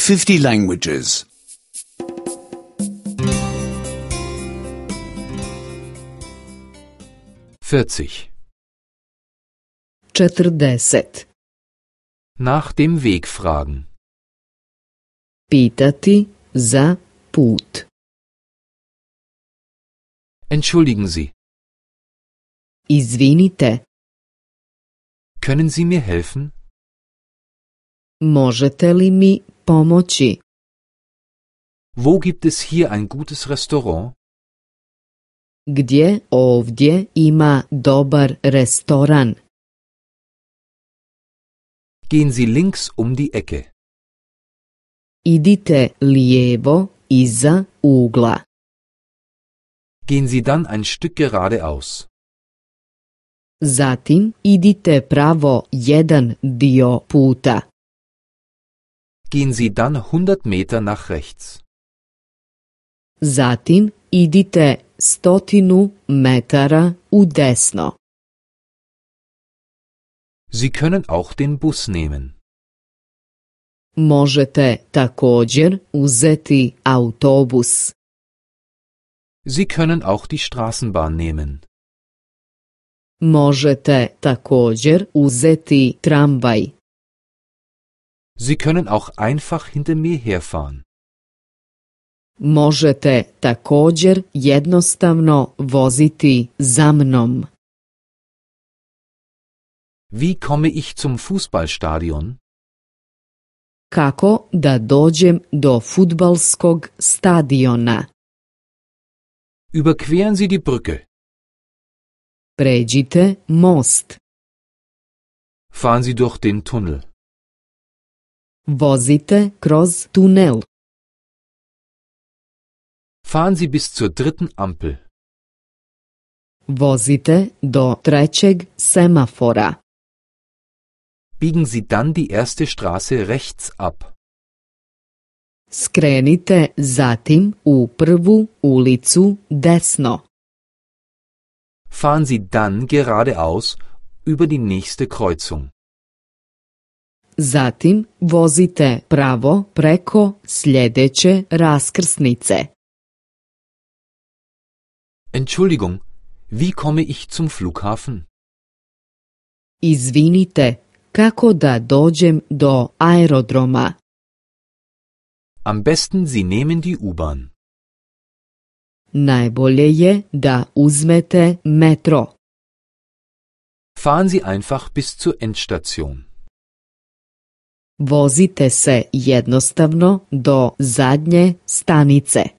50 languages. 40. 40. Nach dem Weg fragen. Pitati za put. Entschuldigen Sie, Izvinite, können Sie mir helfen? možete li mi pomoći? Wo gibt es hier ein gutes Restaurant? Gdje ovdje ima dobar restoran? Gehen Sie links um die Ecke. Idite lijevo iza ugla. Gehen Sie dann ein Stück geradeaus. Zatim idite pravo jedan dio puta. Gehen Sie dann 100 Meter nach rechts. Zatim idite 100 metara u desno. Sie können auch den Bus nehmen. Možete također uzeti autobus. Sie können auch die Straßenbahn nehmen. Možete također uzeti tramvaj. Sie können auch einfach hinter mir herfahren. Možete također jednostavno voziti za mnom. Wie komme ich zum Fußballstadion? Kako da dođem do fudbalskog stadiona? Überqueren Sie die Brücke. Pređite most. Fahren Sie durch den Tunnel. Vozite kroz tunel. Fahren Sie bis zur dritten Ampel. Vozite do trećeg semafora. Biegen Sie dann die erste Straße rechts ab. Skrenite zatim u prvu ulicu desno. Fahren Sie dann geradeaus über die nächste Kreuzung. Zatim vozite pravo preko sljedeće raskrsnice. Entschuldigung, wie komme ich zum Flughafen? Izvinite, kako da dođem do aerodroma? Am besten Sie nehmen die U-Bahn. Najbolje je da uzmete metro. Fahren Sie einfach bis zur Endstation. Vozite se jednostavno do zadnje stanice.